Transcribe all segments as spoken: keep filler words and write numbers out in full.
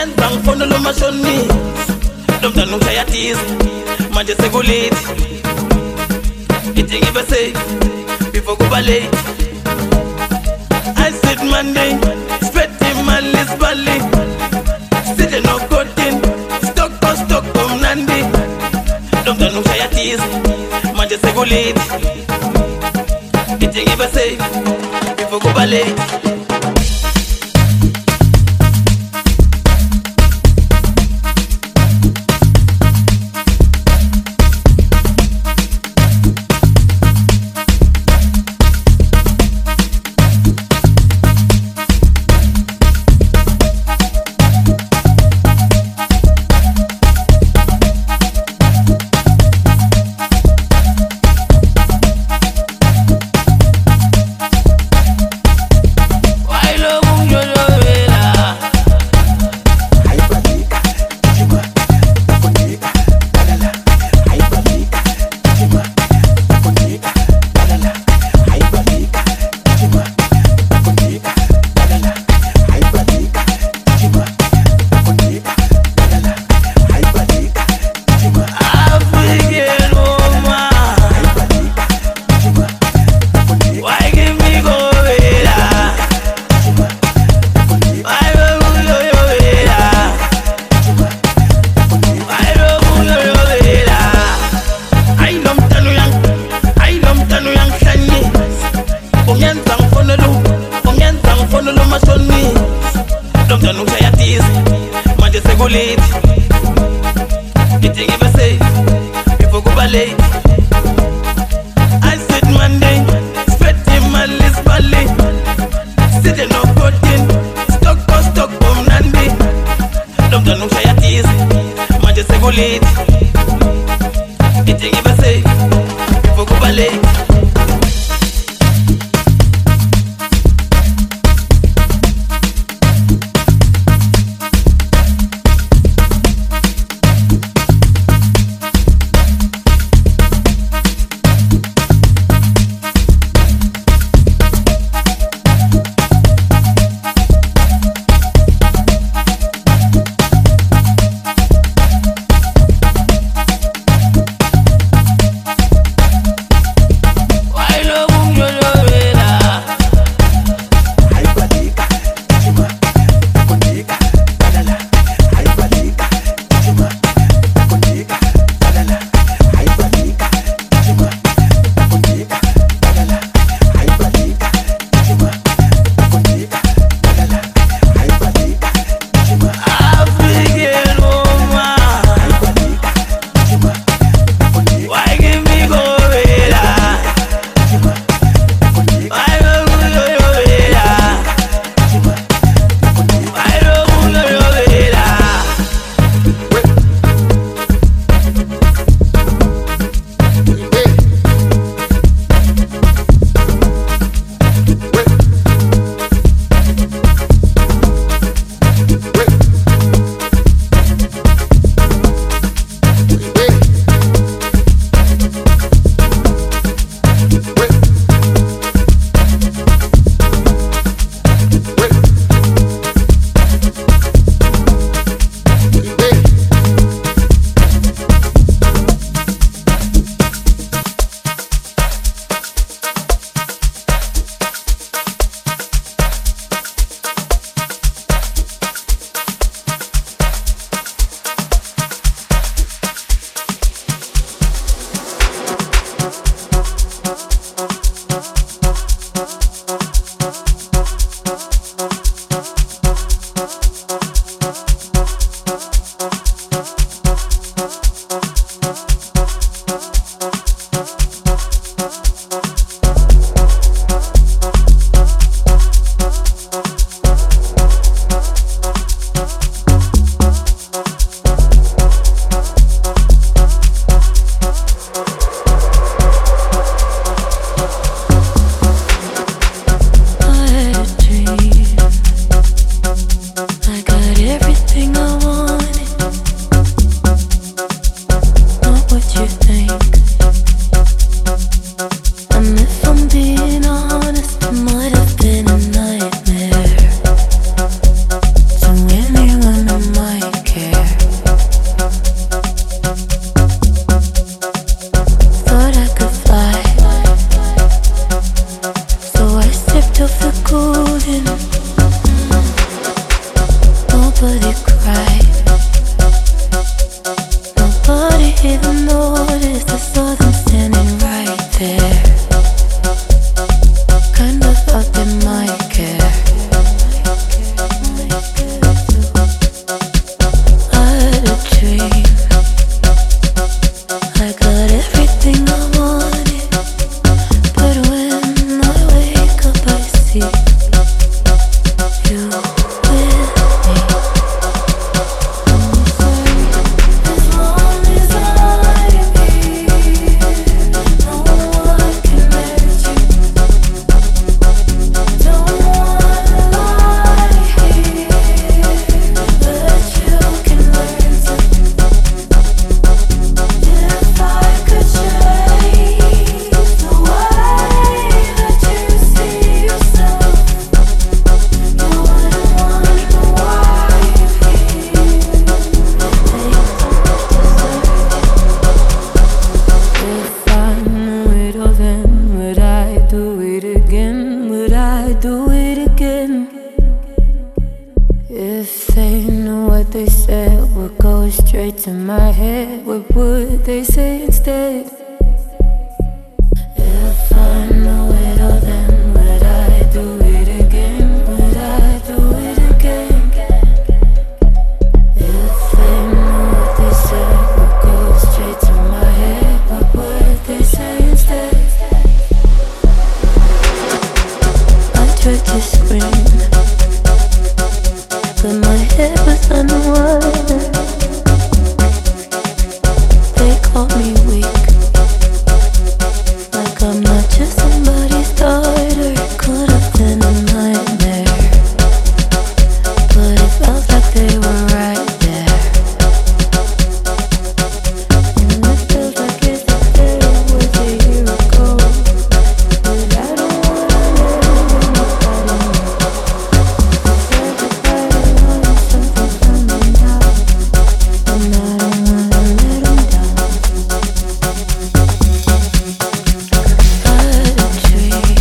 ungenza ngifona lo mashonisa lo mntana ungishayatiza manje sekulate ithi ngibe safe before kuba late. I said Monday spread the man list valley sitting no cotton stock on stock on Nandi lo mntana ungishayatiza manje sekulate ithi ngibe safe before kuba late. Might have been a nightmare. So when you were my nobody cried. Nobody even noticed I saw them standing right there. Kinda thought they might care. I had a dream. I got everything I wanted, but when I wake up I see you with me. As long as I'm here, no one can hurt you. Don't wanna lie here, but you can learn to. If I could change the way that you see yourself, you wouldn't wonder why you're here. If I knew it all then, would I do it again? Would I do it again? If they knew what they said would go straight to my head, what would they say instead? If I knew it all then, would I do it again? Would I do it again? If they knew what they said would go straight to my head, what would they say instead? I tried to scream, but my head was underwater. They called me weak, like I'm not just somebody's daughter. Could have been a nightmare, but it felt like they were right there. And it feels like yesterday was a year ago, but I don't wanna let anybody know. Said goodbye to one, something's coming out, and I don't wanna let 'em down. I had a dream.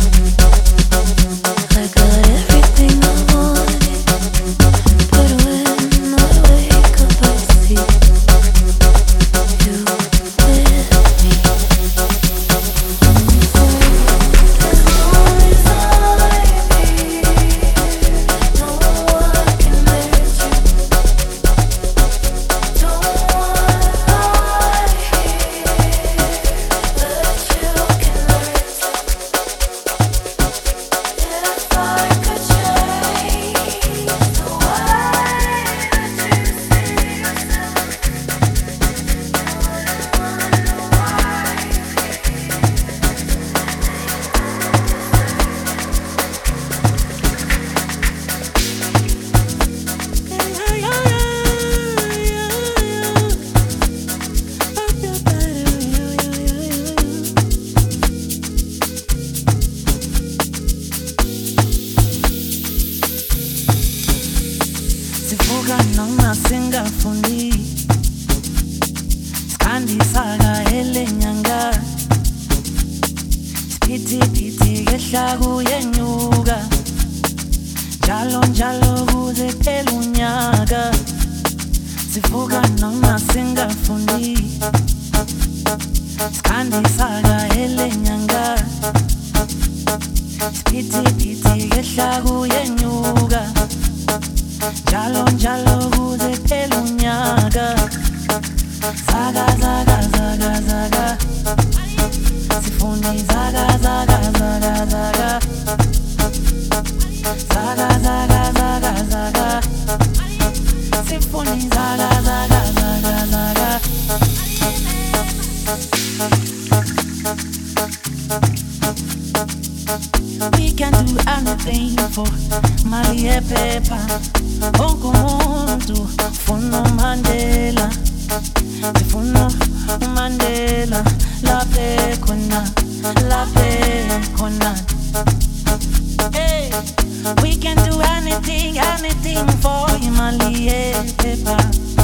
I got everything I wanted, but when I wake up I see you with me. As long as I'm here, no one can hurt you. Don't wanna lie here, but you can learn to. If I could change the way that you see yourself, you wouldn't wonder why you're Sivuka noma singafuni, sikhandisaka elenyanga, siphithiphithi kehla kuyenyuka, njalo njalo kuze phela unyaka. Sivuka noma singafuni, sikhandisaka elenyanga, siphithiphithi kehla kuyenyuka, njalo njalo kuze phela unyaka. Zaga zaga zaga zaga, sifuni zaga zaga zaga zaga, zaga zaga zaga zaga, sifuni zaga zaga zaga zaga. We can do anything for Maria Pepa. Wonke umuntu ufuna uMandela, ufuna uMandela, laphe khona, laphe khona. Hey, we can do anything, anything for Maria Pepa.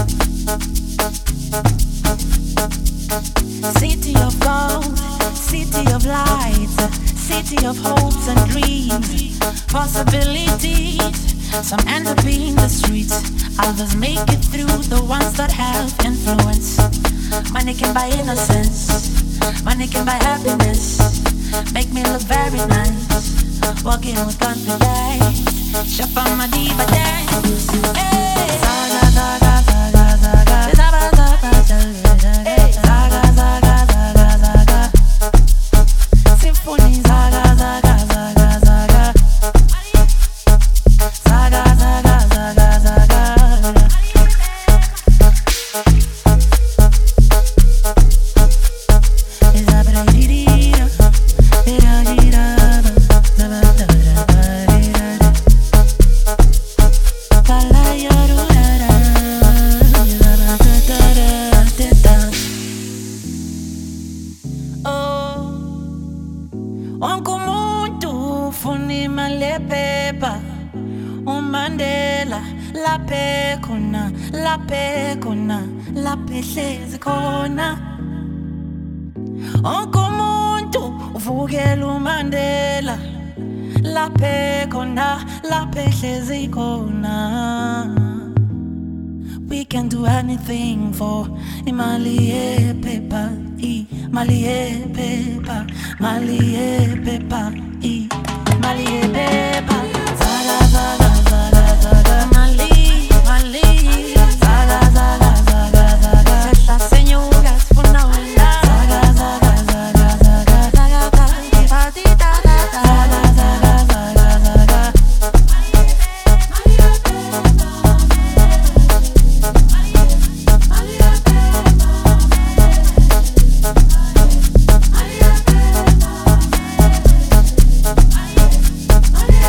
City of gold, city of light, city of hopes and dreams, possibilities. Some end up in the streets, Others make it through, the ones that have influence. Money can buy innocence, money can buy happiness. Make me look very nice, walking with confidence. Shop on my diva dance. Hey. Zaga, zaga, zaga, zaga. Zaga, zaga, zaga, hey. Zaga, zaga, zaga, zaga. Symphony, zaga, zaga, zaga, zaga. Zaga, zaga, zaga, zaga. Laphe khona, laphe khona, laphe hlezi khona. Wonke umuntu uvukela uMandela. Laphe khona, laphe hlezi khona. We can do anything for imali yephepha, imali yephepha, mali yephepha, imali yephepha. Zaga zaga zaga zaga. Malia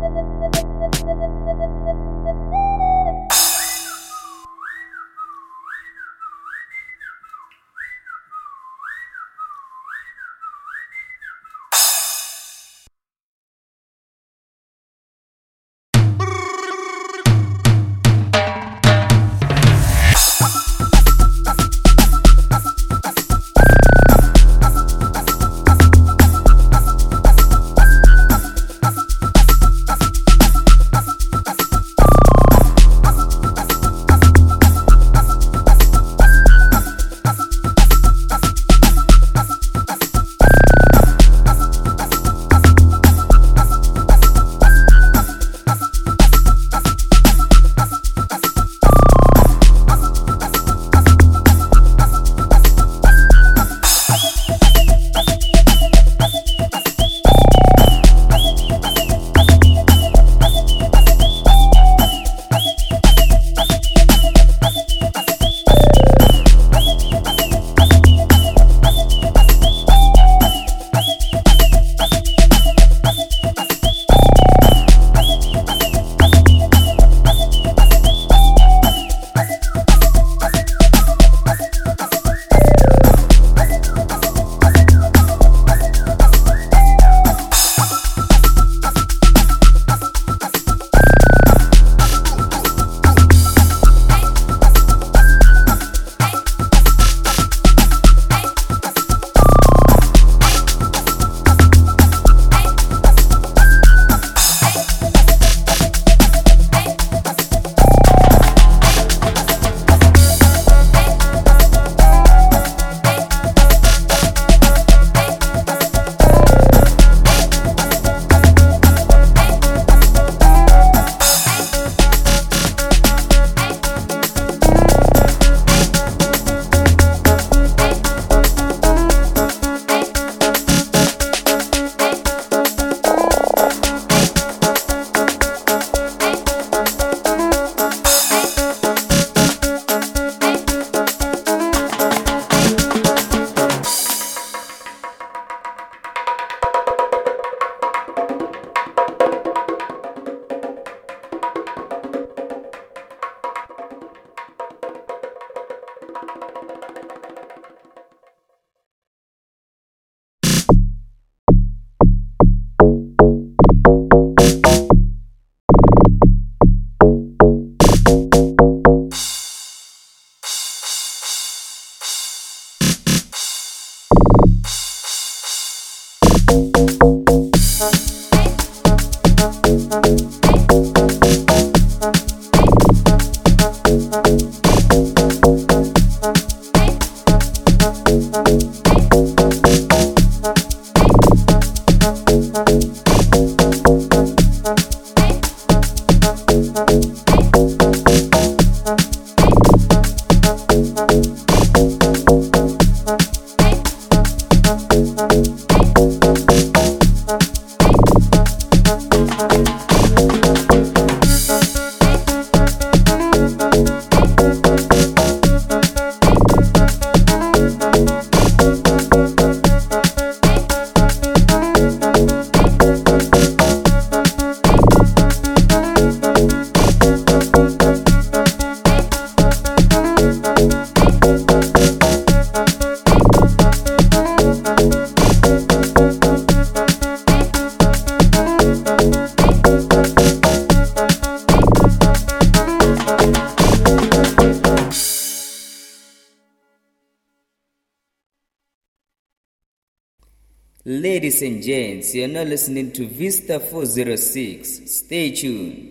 Ladies and gents, you're now listening to Vista four oh six. Stay tuned.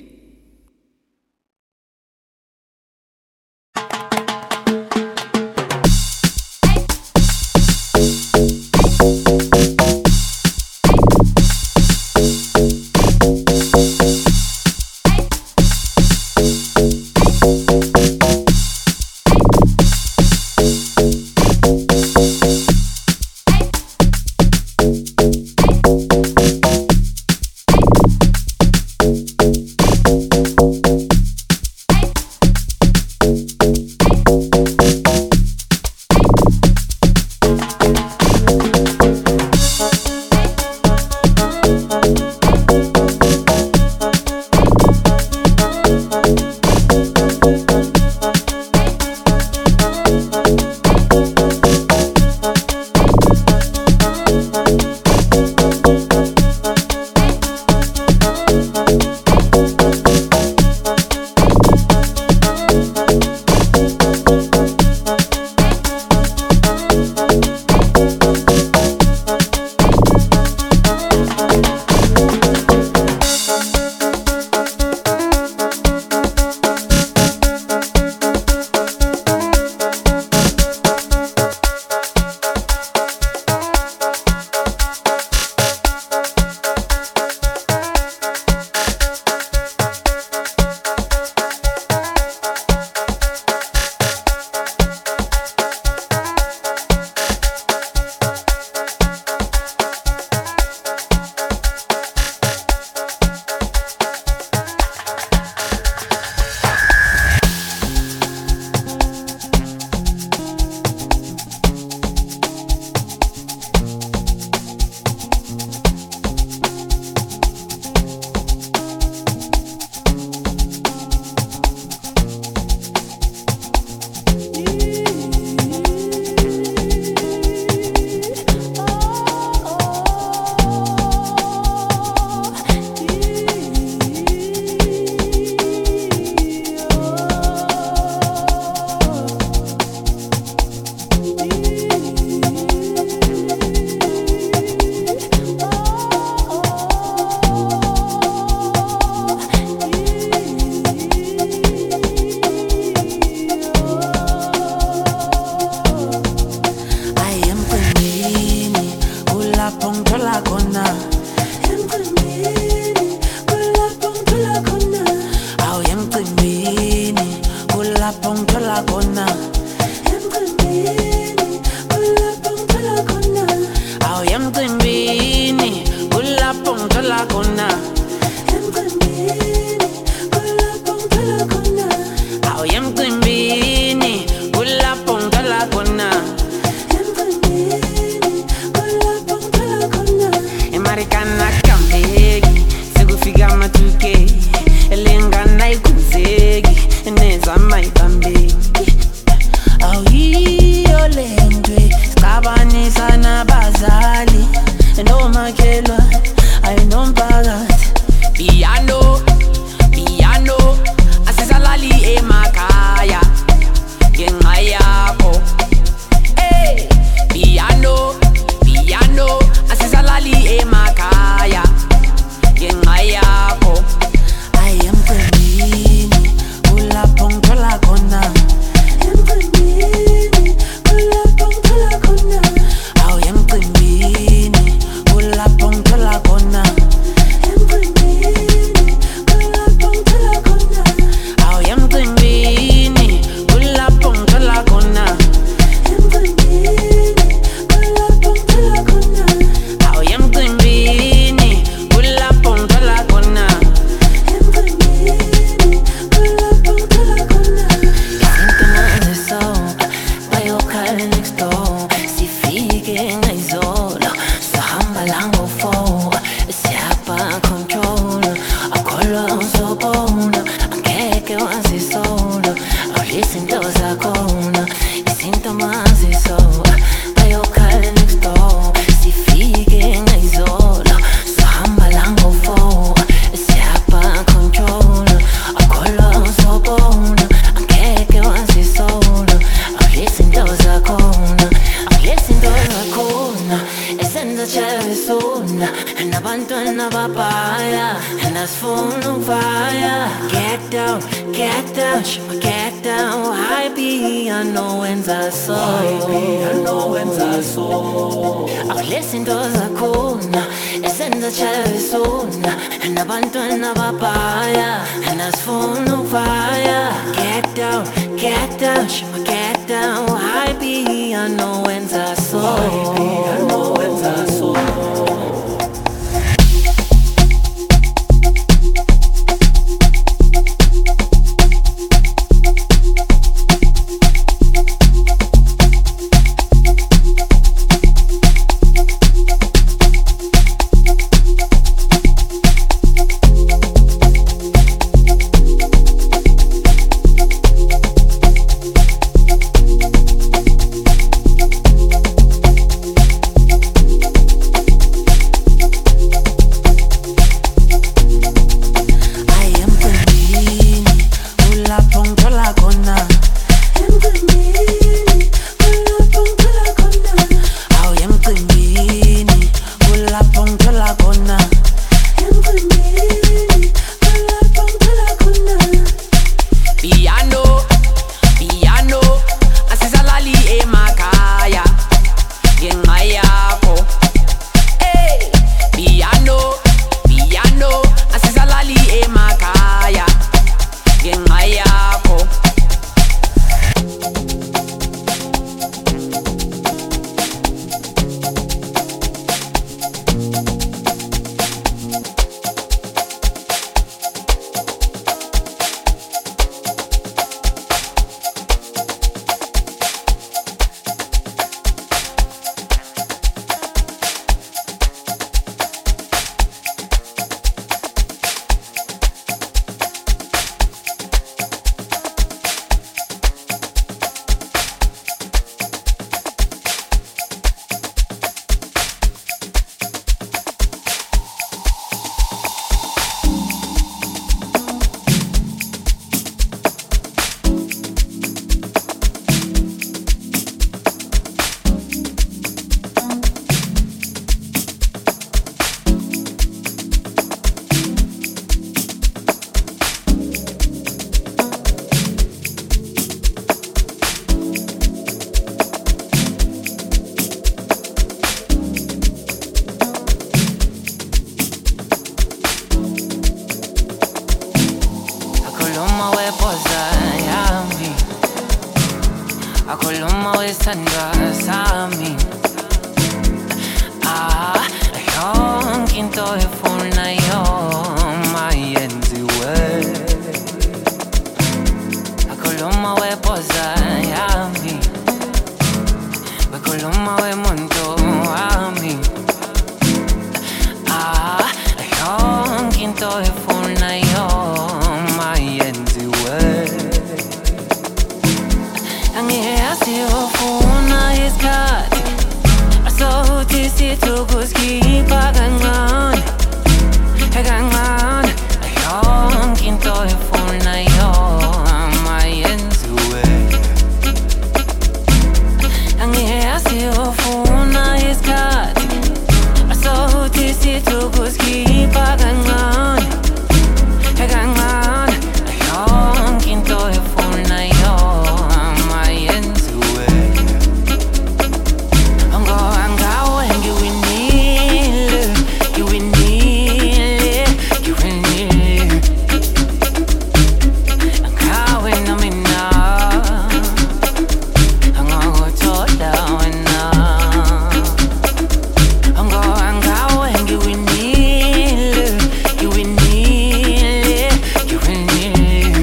kulapho ngithola khona emcimbini kulapho ngithola khona awu emcimbini kulapho ngithola khona emcimbini kulapho ngithola khona awu emcimbini kulapho ngithola khona emcimbini kulapho ngithola khona awu emcimbini kulapho ngithola khona Marikana kambeki sekufika ama-two-K elengana ikhuzeki neza mayibambeki awuyiyo lendwe sicabanisa nabazali nomakhelwa ayinomphakathi piano piano asisalali emakhaya ngenxa yakho hey piano piano asisalali emakhaya ngenxa yakho I am emcimbini kulapho ngithola khona emcimbini kulapho ngithola khona awu emcimbini kulapho ngithola khona emcimbini kulapho ngithola khona awu emcimbini kulapho ngithola khona emcimbini kulapho ngithola khona awu emcimbini kulapho ngithola khona emcimbini kulapho ngithola khona izinto naziso bayokhala next door sifike ngayizolo sahamba la ngo-four siyapha control akholwa uzobona angeke wazisolo awulizinto zakhona izinto maziso bayokhala next door sifike ngayizolo sahamba la ngo-four siyapha control akholwa uzobona angeke wazisolo awulizinto zakhona awulizinto zakhona esenza chabisona nabantwana babhaya nasifuna ukuvaya get down get down shima get down high piano wenza so piano wenza so awulizinto zakhona esenza chabisona nabantwana babhaya nasifuna ukuvaya get down get down shima get down high piano wenza so piano wenza so wesandwa sami. Ah, yonke into efunayo mayenziwe. Akhuluma weboza yami, akhuluma wemuntu wami. Ah, yonke into efunayo mayenziwe. Angiyazi ufuna isikhathi, asokuthi sithukusikhipha kancane kancane. Yonke into efunayo mayenziwe. Angiyazi ufuna isikhathi, asokuthi sithukusikhipha kancane kancane. Yonke into efunayo mayenziwe. Ngoba ngawe ngiwinile, ngiwinile, ngiwinile. Ngawe nomina angakuthola wena. Ngoba ngawe ngiwinile, ngiwinile, ngiwinile.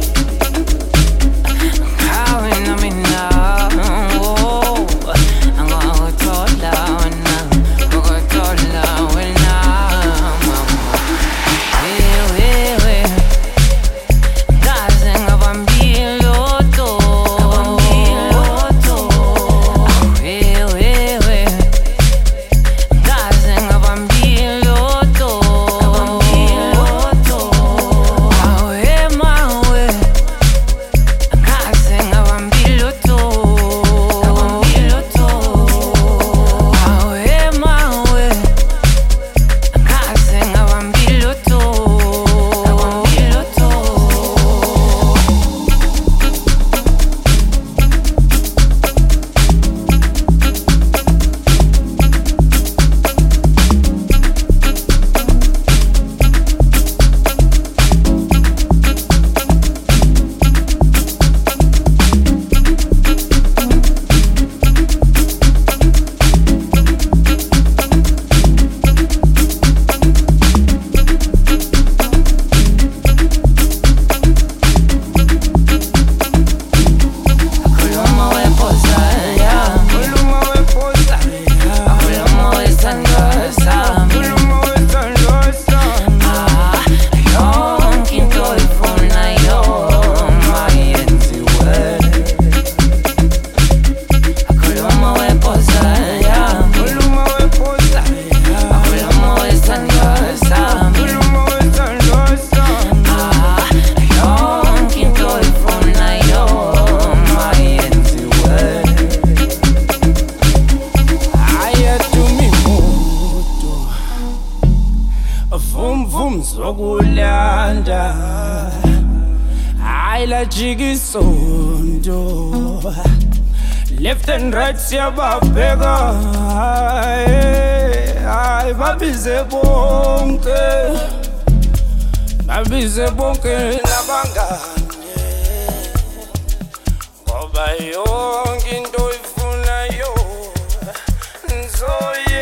Ngawe nomina oh, angakuthola wena, angakuthola wena mama. Wewe kaze ngabambiloto, ngabambiloto. Wewe kaze ngabambiloto, ngabambiloto. Awe mawe kaze ngabambiloto, ngabambiloto. Awe mawe kaze ngabambiloto, ngabambiloto. Akhuluma weboza yami, akhuluma wesandwa sami. Ah, yonke into efunayo mayenziwe. Akhuluma weboza yami, akhuluma wesandwa sami. Ah, yonke into efunayo mayenziwe. Ayatumimuto vum vum zokulanda ayla jigisondo left and right siyababheka ay babize bonke babize bonke nabangane ngoba yonke into ifunayo nzoye.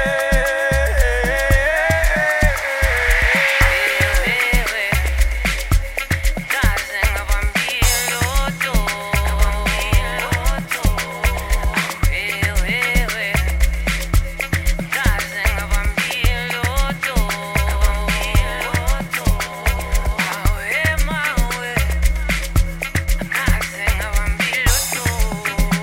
Kaze ngabambiloto, ngabambiloto. Wewe kaze ngabambiloto, ngabambiloto. Awe mawe kaze ngabambiloto.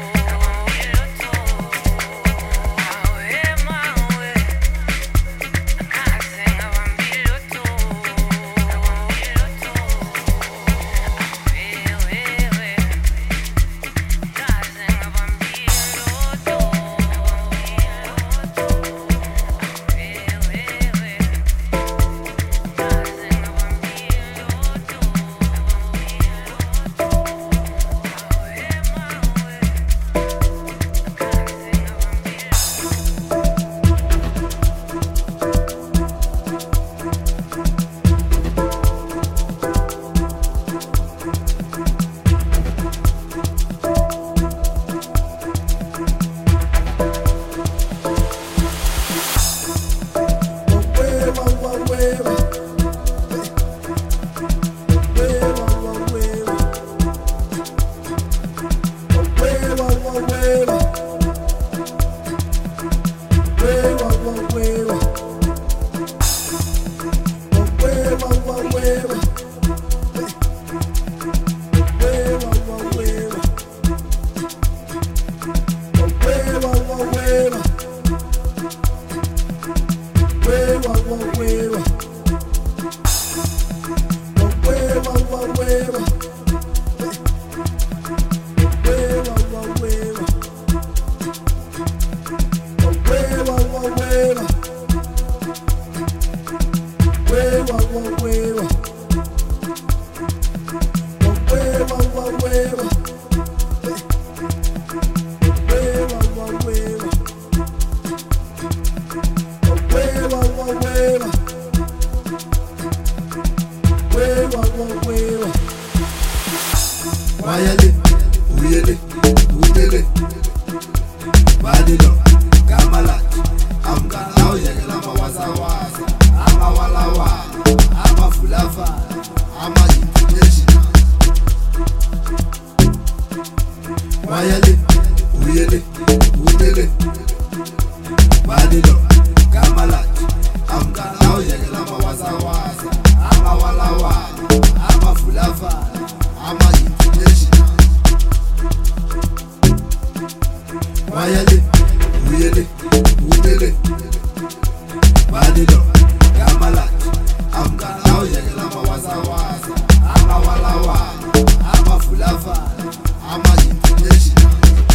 uyele uyele badilo kamalati amgana awuyekela amawazawaza amawalawala amafulafala ama-international wayele uyele uyele badilo kamalati amgana awuyekela amawazawaza amawalawala amafulafala ama-international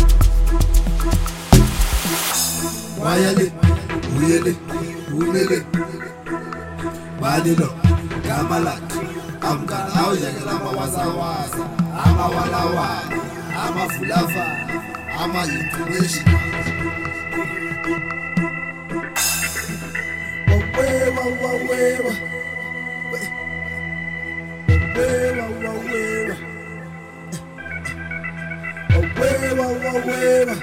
wayele uyele uyele badilo kamalati amgana awuyekela amawazawaza amawalawala amafulafala ama-international wawewa wawewa wawewa wawewa wawewa wawewa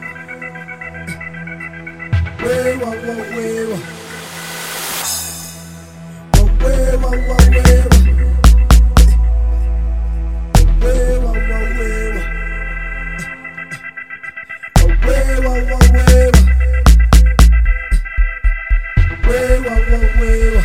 Wewa, wewa, wewa, wewa, wewa, wewa, wewa, wewa, wewa, wewa, wewa.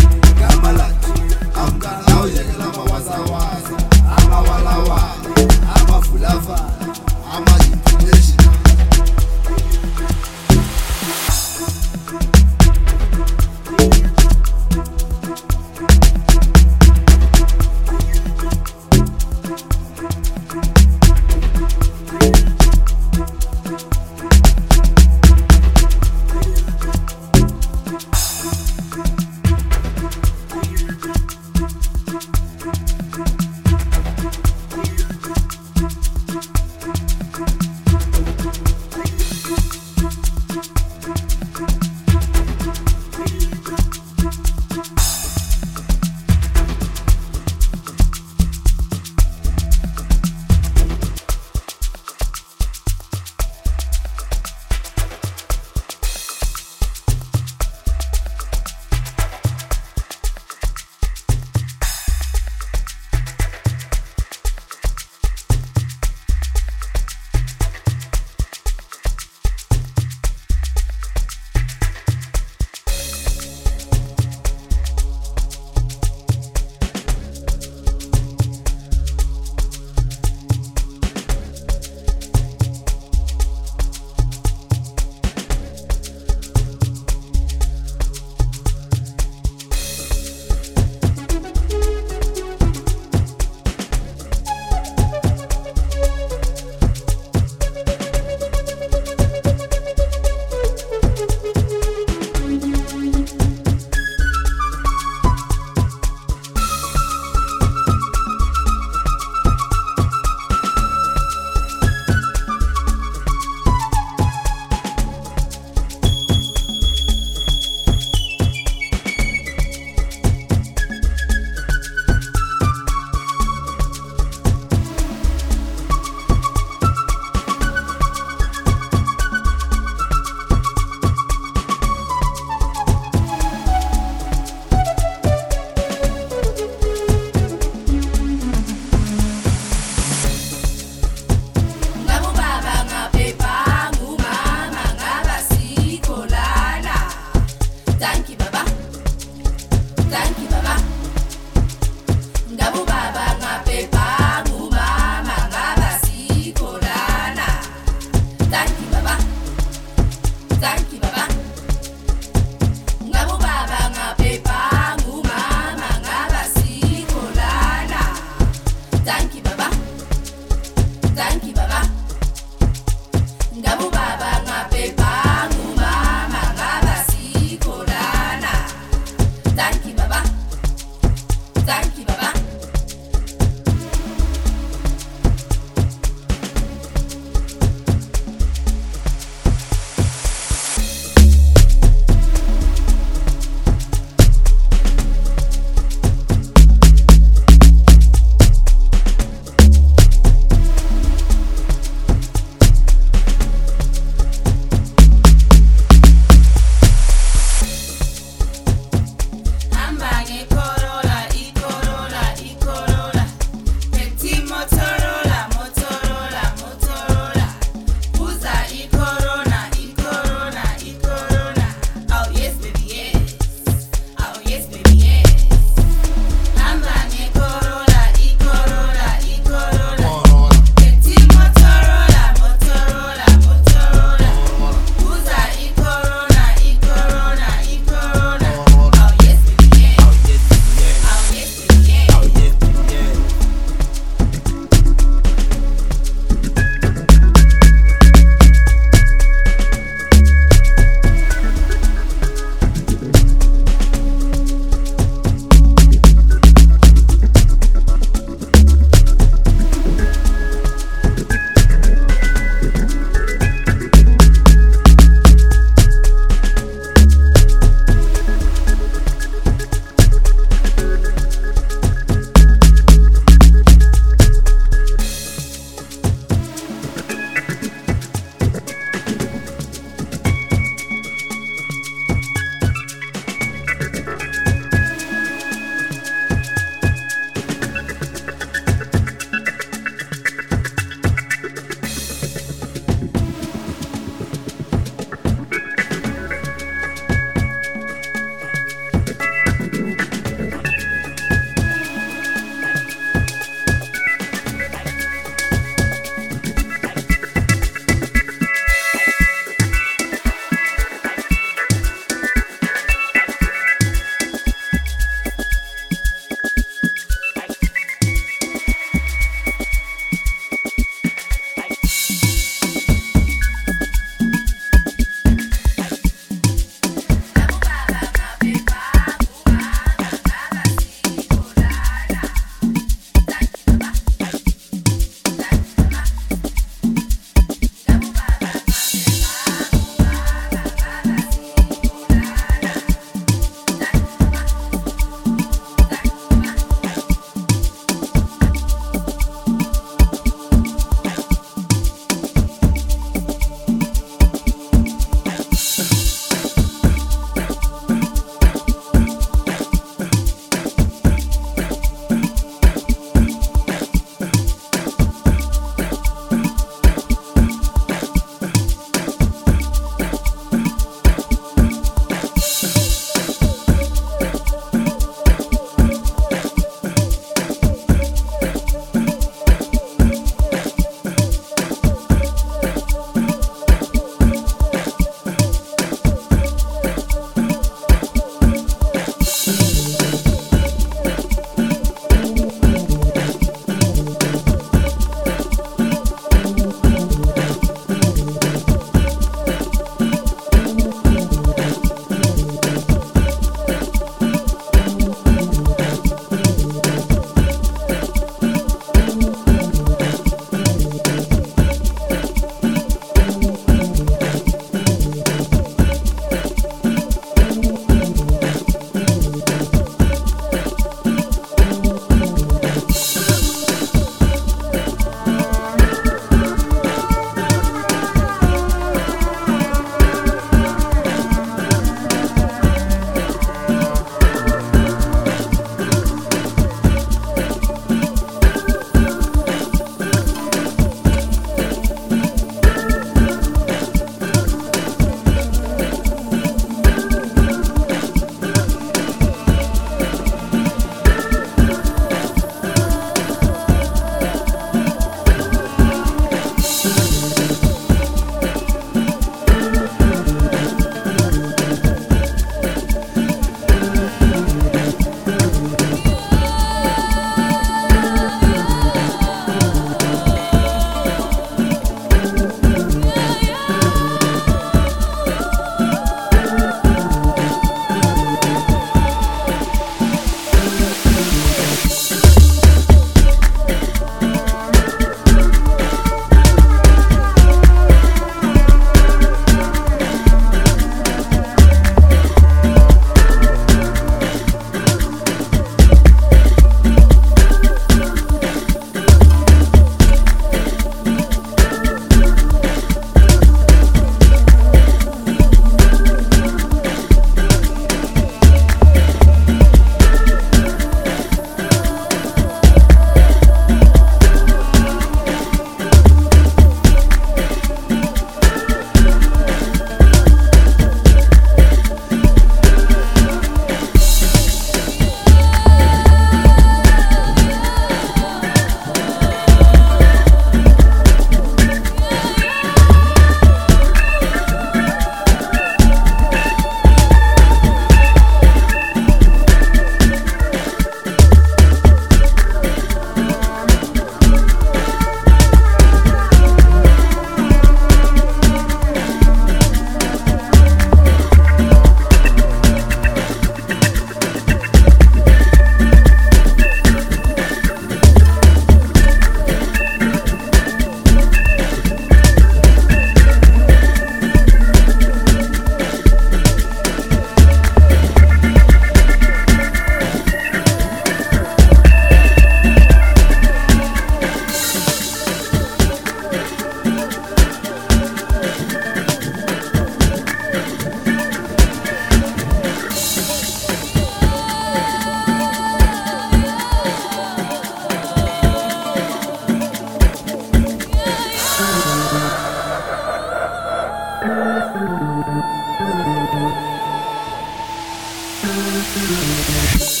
Thank